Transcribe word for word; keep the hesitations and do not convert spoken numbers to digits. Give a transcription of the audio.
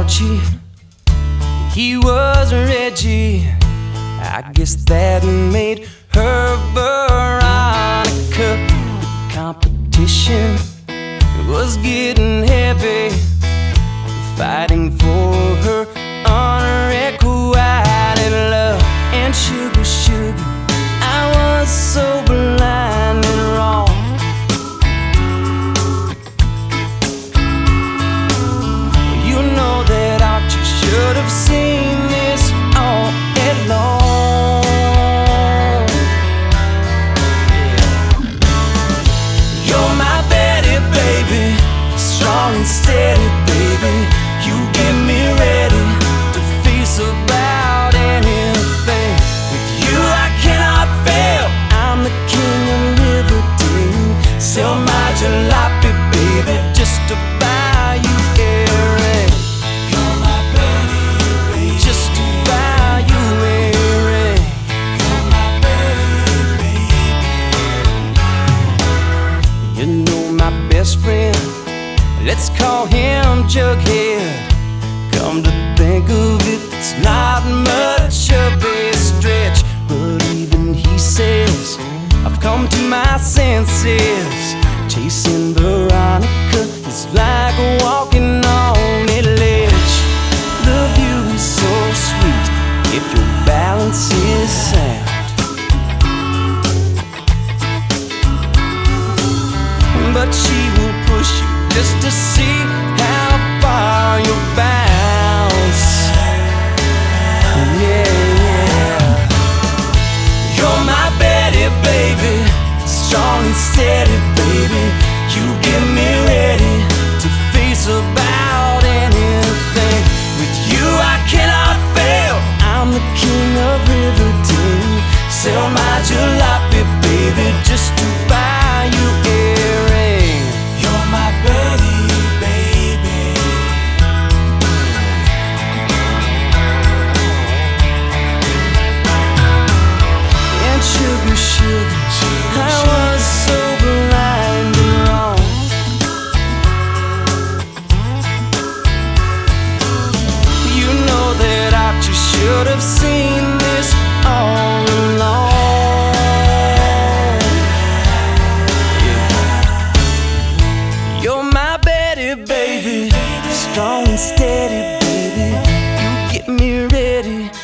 Archie, he was Reggie. I guess that made her Veronica. The competition was getting heavy, fighting for her unrequited love. And sugar, sugar, I was so blind and wrong. You know that Archie should have seen this all along. You're my Betty, baby, strong and steady, baby. You get me ready to face about anything. With you I cannot fail. I'm the king of Riverdale. Sell my jalopy, baby, just to buy you earring. You're my Betty, baby, just to buy you earring. You're my Betty, baby. You know my best friend, let's call him Jughead. Come to think of it, it's not much of a stretch, but even he says I've come to my senses. Chasing Veronica is like walking on a ledge. The view is so sweet if your balance is sound, but she will push you just to see how far you'll bounce. Yeah, yeah. You're my Betty, baby, strong and steady, baby. You get me ready to face about anything. With you I cannot fail. I'm the king of Riverdale. Sell my jalopy, baby, just to buy you earring. You're my Betty, baby. And sugar, sugar, I was so blind and wrong. You know that I just should have seen this all along. You're my Betty, baby, strong and steady, baby. You get me ready